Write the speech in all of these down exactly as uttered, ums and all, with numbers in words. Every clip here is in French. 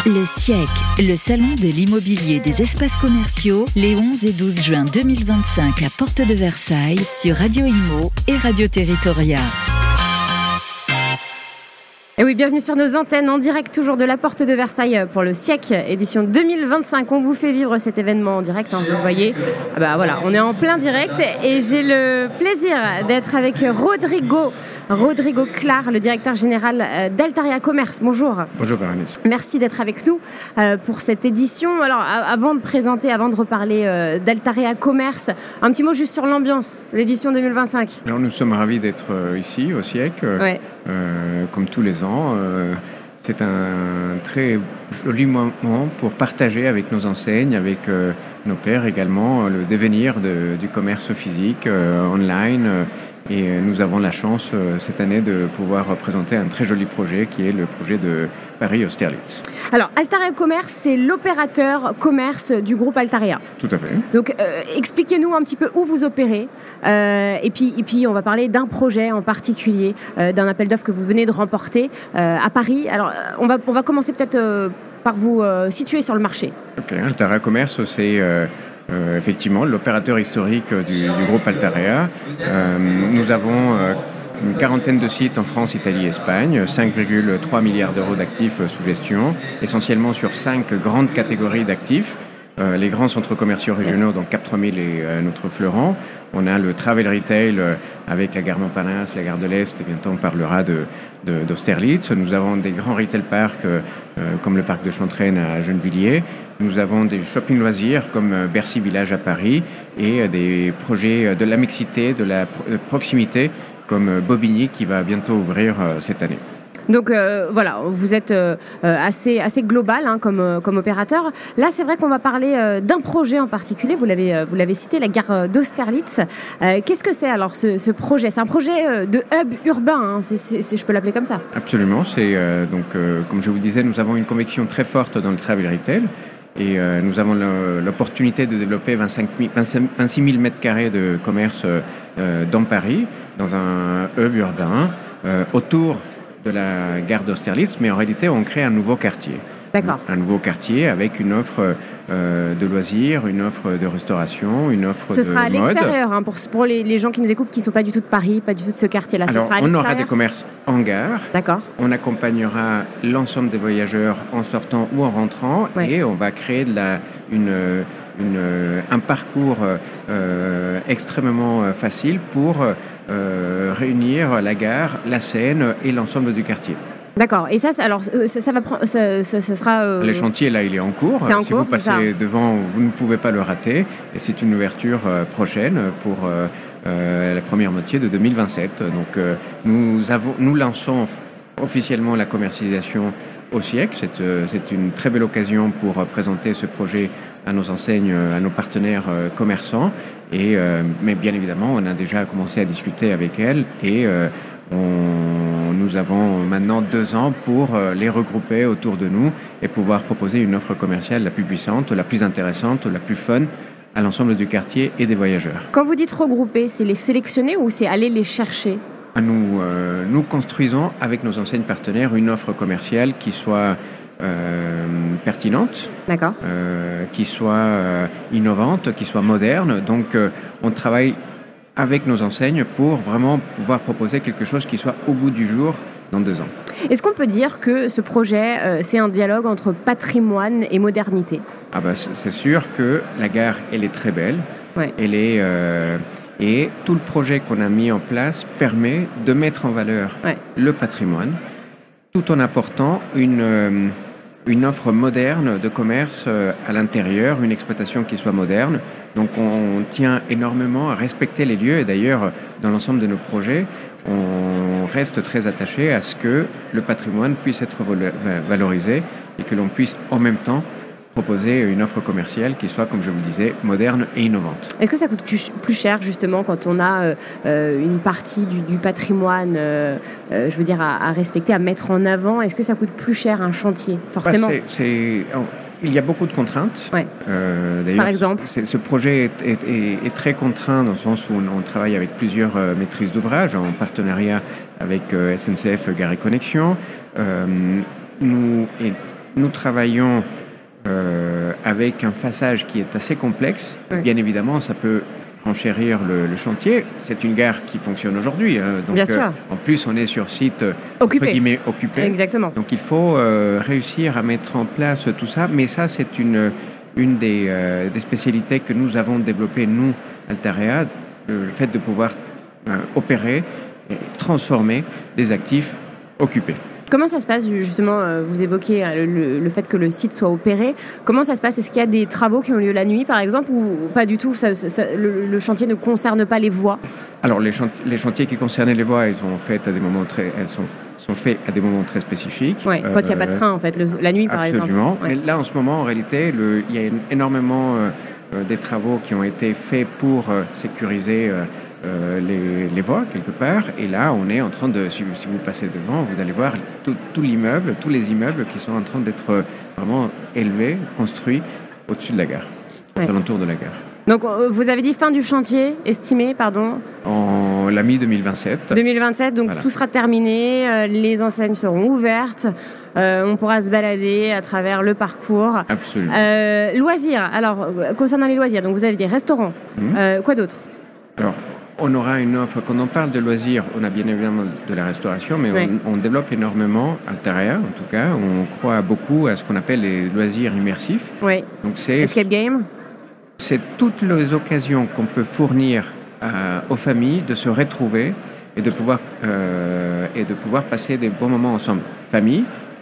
Le SIEC, le salon de l'immobilier des espaces commerciaux, les onze et douze juin deux mille vingt-cinq à Porte de Versailles sur Radio Imo et Radio Territoria. Et oui, bienvenue sur nos antennes en direct toujours de la Porte de Versailles pour le SIEC édition deux mille vingt-cinq. On vous fait vivre cet événement en direct, hein, vous le voyez. Ah bah voilà, on est en plein direct et j'ai le plaisir d'être avec Rodrigo. Rodrigo Clar, le directeur général d'Altaria Commerce. Bonjour. Bonjour Bérénice. Merci d'être avec nous euh, pour cette édition. Alors, avant de présenter, avant de reparler euh, d'Altaria Commerce, un petit mot juste sur l'ambiance de l'édition deux mille vingt-cinq. Alors, nous sommes ravis d'être euh, ici au SIEC, euh, ouais. euh, comme tous les ans. Euh, c'est un très joli moment pour partager avec nos enseignes, avec euh, nos pairs également, le devenir de, du commerce physique, euh, online. Euh, Et nous avons la chance euh, cette année de pouvoir présenter un très joli projet qui est le projet de Paris-Austerlitz. Alors, Altaria Commerce, c'est l'opérateur commerce du groupe Altaria. Tout à fait. Donc, euh, expliquez-nous un petit peu où vous opérez. Euh, et, puis, et puis, on va parler d'un projet en particulier, euh, d'un appel d'offres que vous venez de remporter euh, à Paris. Alors, on va, on va commencer peut-être euh, par vous euh, situer sur le marché. Ok, Altaria Commerce, c'est... Euh Euh, effectivement, l'opérateur historique du, du groupe Altaria. Euh, nous avons euh, une quarantaine de sites en France, Italie, Espagne, cinq virgule trois milliards d'euros d'actifs sous gestion, essentiellement sur cinq grandes catégories d'actifs. Euh, les grands centres commerciaux régionaux, donc Cap trois mille et euh, notre fleuron. On a le travel retail euh, avec la gare Montparnasse, la gare de l'Est, et bientôt on parlera de, de, d'Austerlitz. Nous avons des grands retail parks euh, comme le parc de Chantraine à Gennevilliers. Nous avons des shopping loisirs comme Bercy Village à Paris et des projets de la mixité, de la proximité comme Bobigny qui va bientôt ouvrir cette année. Donc euh, voilà, vous êtes euh, assez, assez global hein, comme, comme opérateur. Là, c'est vrai qu'on va parler euh, d'un projet en particulier. Vous l'avez, euh, vous l'avez cité, la gare d'Austerlitz. Euh, qu'est-ce que c'est alors ce, ce projet ? C'est un projet de hub urbain, hein, c'est, c'est, c'est, je peux l'appeler comme ça. Absolument. C'est, euh, donc, euh, comme je vous disais, nous avons une conviction très forte dans le travel retail. Et euh, nous avons le, l'opportunité de développer vingt-cinq mille, vingt-six mille mètres carrés de commerce euh, dans Paris, dans un hub urbain, euh, autour de la gare d'Austerlitz, mais en réalité, on crée un nouveau quartier. D'accord. Un nouveau quartier avec une offre euh, de loisirs, une offre de restauration, une offre ce de mode. Ce sera à l'extérieur, hein, pour, pour les, les gens qui nous écoutent, qui ne sont pas du tout de Paris, pas du tout de ce quartier-là. Alors, ce sera à on aura des commerces en gare. D'accord. On accompagnera l'ensemble des voyageurs en sortant ou en rentrant. Ouais. Et on va créer de la, une, une, un parcours euh, extrêmement facile pour euh, réunir la gare, la Seine et l'ensemble du quartier. D'accord. Et ça, alors, ça, ça va prendre, ça, ça, ça sera. Euh... Le chantier là, il est en cours. C'est en si cours, vous passez devant, vous ne pouvez pas le rater. Et c'est une ouverture euh, prochaine pour euh, euh, la première moitié de deux mille vingt-sept. Donc, euh, nous avons, nous lançons officiellement la commercialisation au SIEC. C'est, euh, c'est une très belle occasion pour euh, présenter ce projet à nos enseignes, à nos partenaires euh, commerçants. Et euh, mais bien évidemment, on a déjà commencé à discuter avec elles et euh, on, nous avons maintenant deux ans pour euh, les regrouper autour de nous et pouvoir proposer une offre commerciale la plus puissante, la plus intéressante, la plus fun à l'ensemble du quartier et des voyageurs. Quand vous dites regrouper, c'est les sélectionner ou c'est aller les chercher ? Nous, euh, nous construisons avec nos enseignes partenaires une offre commerciale qui soit euh, pertinente, D'accord. Euh, qui soit euh, innovante, qui soit moderne. Donc, euh, on travaille avec nos enseignes pour vraiment pouvoir proposer quelque chose qui soit au bout du jour dans deux ans. Est-ce qu'on peut dire que ce projet, euh, c'est un dialogue entre patrimoine et modernité ? Ah bah, c'est, c'est sûr que la gare, elle est très belle. Ouais. Elle est, euh, et tout le projet qu'on a mis en place permet de mettre en valeur ouais. le patrimoine, tout en apportant une, euh, une offre moderne de commerce euh, à l'intérieur, une exploitation qui soit moderne. Donc on tient énormément à respecter les lieux et d'ailleurs dans l'ensemble de nos projets, on reste très attaché à ce que le patrimoine puisse être valorisé et que l'on puisse en même temps proposer une offre commerciale qui soit, comme je vous le disais, moderne et innovante. Est-ce que ça coûte plus cher justement quand on a euh, une partie du, du patrimoine, euh, euh, je veux dire, à, à respecter, à mettre en avant ? Est-ce que ça coûte plus cher un chantier, forcément ? Bah, c'est, c'est... Oh. Il y a beaucoup de contraintes. Ouais. Euh, d'ailleurs, Par exemple c'est, ce projet est, est, est, est très contraint dans le sens où on, on travaille avec plusieurs euh, maîtrises d'ouvrage en partenariat avec euh, S N C F Gare et Connexion. Euh, nous, et nous travaillons euh, avec un façage qui est assez complexe. Oui. Bien évidemment, ça peut enchérir le, le chantier. C'est une gare qui fonctionne aujourd'hui. Hein, donc, Bien sûr. Euh, en plus, on est sur site occupé. Entre guillemets, occupé. Exactement. Donc, il faut euh, réussir à mettre en place tout ça. Mais ça, c'est une, une des, euh, des spécialités que nous avons développées, nous, Altarea, le, le fait de pouvoir euh, opérer et transformer des actifs occupés. Comment ça se passe, justement, vous évoquez le, le fait que le site soit opéré. Comment ça se passe? Est-ce qu'il y a des travaux qui ont lieu la nuit, par exemple, ou pas du tout? ça, ça, le, le chantier ne concerne pas les voies? Alors, les, chant- les chantiers qui concernaient les voies, ils sont faits à des moments très, elles sont, sont faits à des moments très spécifiques. Oui, quand il n'y a pas de train, en fait, le, la nuit, par absolument. exemple. Absolument. Ouais. Mais là, en ce moment, en réalité, le, il y a énormément euh, des travaux qui ont été faits pour euh, sécuriser euh, Euh, les, les voies quelque part, et là on est en train de, si vous, si vous passez devant, vous allez voir tout, tout l'immeuble, tous les immeubles qui sont en train d'être vraiment élevés, construits au-dessus de la gare, aux ouais. alentours de la gare. Donc vous avez dit fin du chantier, estimé, pardon en la mi deux mille vingt-sept. deux mille vingt-sept, donc voilà. Tout sera terminé, euh, les enseignes seront ouvertes, euh, on pourra se balader à travers le parcours. Absolument. Euh, loisirs, alors concernant les loisirs, donc vous avez des restaurants, mmh. euh, quoi d'autre? Alors, on aura une offre, quand on parle de loisirs, on a bien évidemment de la restauration, mais oui. on, on développe énormément, Altarea en tout cas, on croit beaucoup à ce qu'on appelle les loisirs immersifs. Oui, donc c'est, escape game. C'est toutes les occasions qu'on peut fournir à, aux familles de se retrouver et de pouvoir, euh, et de pouvoir passer des bons moments ensemble. Famille,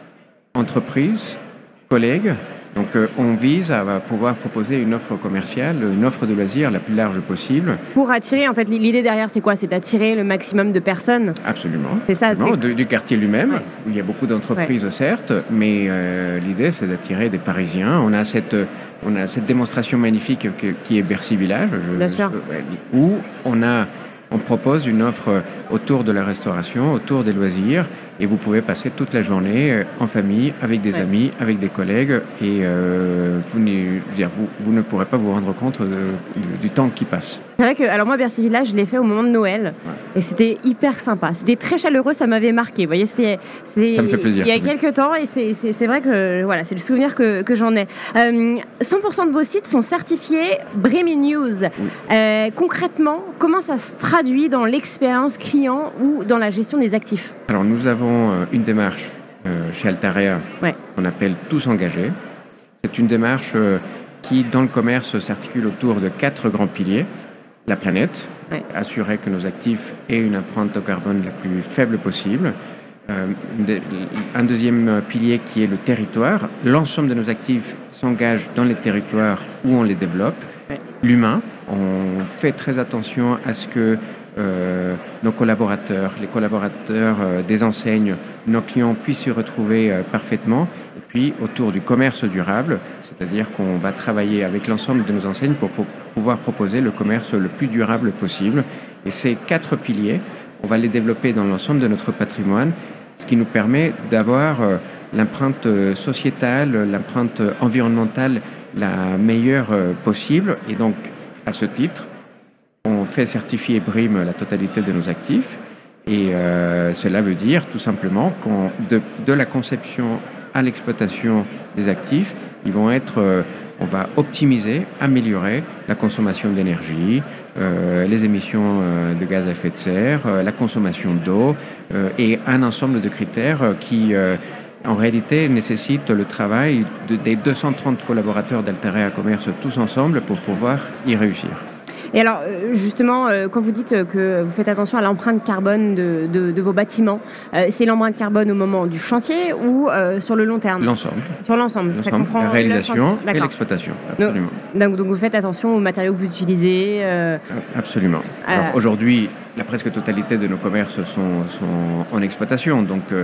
entreprise, collègues. Donc euh, on vise à pouvoir proposer une offre commerciale, une offre de loisirs la plus large possible. Pour attirer, en fait, l'idée derrière, c'est quoi? C'est d'attirer le maximum de personnes? Absolument. C'est ça. Absolument. C'est... Du, du quartier lui-même, ouais. Où il y a beaucoup d'entreprises, ouais. certes, mais euh, l'idée, c'est d'attirer des Parisiens. On a cette, on a cette démonstration magnifique que, qui est Bercy Village. Je, Bien sûr. Je, où on a... On propose une offre autour de la restauration, autour des loisirs, et vous pouvez passer toute la journée en famille, avec des ouais. amis, avec des collègues, et euh, vous, vous, vous ne pourrez pas vous rendre compte de, de, du temps qui passe. C'est vrai que, alors moi, Bercy Village, je l'ai fait au moment de Noël, ouais. et c'était hyper sympa. C'était très chaleureux, ça m'avait marqué. Vous voyez, c'était, c'était ça me fait plaisir. Il y a quelques temps, et c'est, c'est, c'est vrai que voilà, c'est le souvenir que, que j'en ai. Euh, cent pour cent de vos sites sont certifiés BREEAM In-Use. Oui. Euh, concrètement, comment ça se traduit dans l'expérience client ou dans la gestion des actifs? Alors, nous avons une démarche euh, chez Altarea ouais. qu'on appelle Tous Engagés. C'est une démarche euh, qui, dans le commerce, s'articule autour de quatre grands piliers. La planète, ouais. assurer que nos actifs aient une empreinte carbone la plus faible possible. Euh, un deuxième pilier qui est le territoire. L'ensemble de nos actifs s'engagent dans les territoires où on les développe. Ouais. L'humain, on fait très attention à ce que euh, nos collaborateurs, les collaborateurs euh, des enseignes, nos clients puissent s'y retrouver euh, parfaitement. Et puis autour du commerce durable, c'est-à-dire qu'on va travailler avec l'ensemble de nos enseignes pour, pour pouvoir proposer le commerce le plus durable possible. Et ces quatre piliers, on va les développer dans l'ensemble de notre patrimoine, ce qui nous permet d'avoir euh, l'empreinte sociétale, l'empreinte environnementale la meilleure euh, possible. Et donc, à ce titre, on fait certifier BREEAM la totalité de nos actifs. Et euh, cela veut dire tout simplement qu'on, de, de la conception à l'exploitation des actifs, ils vont être, euh, on va optimiser, améliorer la consommation d'énergie, euh, les émissions euh, de gaz à effet de serre, euh, la consommation d'eau euh, et un ensemble de critères euh, qui, euh, en réalité, nécessitent le travail de, des deux cent trente collaborateurs d'Altarea Commerce tous ensemble pour pouvoir y réussir. Et alors, justement, quand vous dites que vous faites attention à l'empreinte carbone de, de, de vos bâtiments, c'est l'empreinte carbone au moment du chantier ou euh, sur le long terme? L'ensemble. Sur l'ensemble, l'ensemble, ça comprend la réalisation et l'exploitation, absolument. Donc, donc vous faites attention aux matériaux que vous utilisez euh... Absolument. Alors, euh... aujourd'hui, la presque totalité de nos commerces sont, sont en exploitation, donc euh,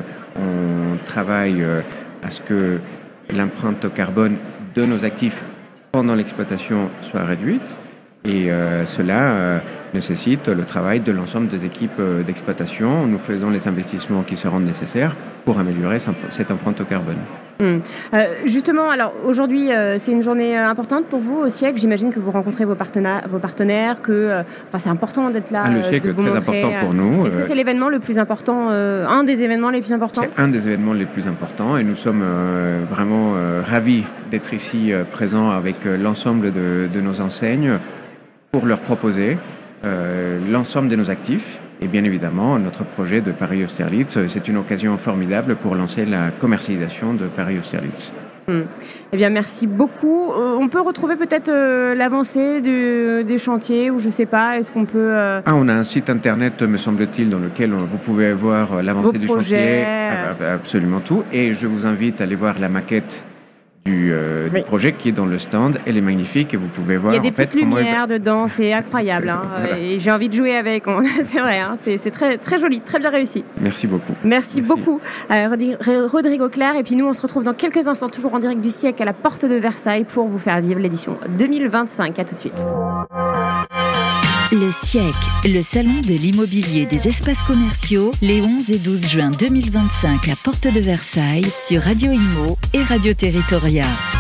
on travaille euh, à ce que l'empreinte carbone de nos actifs pendant l'exploitation soit réduite. Et euh, cela euh, nécessite le travail de l'ensemble des équipes euh, d'exploitation. Nous faisons les investissements qui seront nécessaires pour améliorer cette empreinte au carbone. Mmh. Euh, justement, alors aujourd'hui, euh, c'est une journée euh, importante pour vous au SIEC. J'imagine que vous rencontrez vos partenaires, vos partenaires que euh, enfin, c'est important d'être là. Ah, le SIEC est très montrer, important pour nous. Est-ce que c'est l'événement le plus important, euh, un des événements les plus importants? C'est un des événements les plus importants et nous sommes euh, vraiment euh, ravis d'être ici euh, présents avec euh, l'ensemble de, de nos enseignes pour leur proposer euh, l'ensemble de nos actifs. Et bien évidemment, notre projet de Paris-Austerlitz, c'est une occasion formidable pour lancer la commercialisation de Paris-Austerlitz. Hum. Eh bien, merci beaucoup. Euh, on peut retrouver peut-être euh, l'avancée du, des chantiers ou je ne sais pas, est-ce qu'on peut... Euh... Ah, on a un site internet, me semble-t-il, dans lequel on, vous pouvez voir l'avancée du chantier, absolument tout. Et je vous invite à aller voir la maquette Du, euh, oui. du projet qui est dans le stand. Elle est magnifique et vous pouvez voir. Il y a des en fait, petites lumières elle... dedans, c'est incroyable. Hein. Voilà. Et j'ai envie de jouer avec. C'est vrai, hein. c'est, c'est très, très joli, très bien réussi. Merci beaucoup. Merci, Merci. beaucoup, euh, Rodrigo Clair. Et puis nous, on se retrouve dans quelques instants, toujours en direct du SIEC à la porte de Versailles pour vous faire vivre l'édition deux mille vingt-cinq. À tout de suite. Le SIEC, le salon de l'immobilier des espaces commerciaux, les onze et douze juin deux mille vingt-cinq à Porte de Versailles sur Radio Imo et Radio Territoria.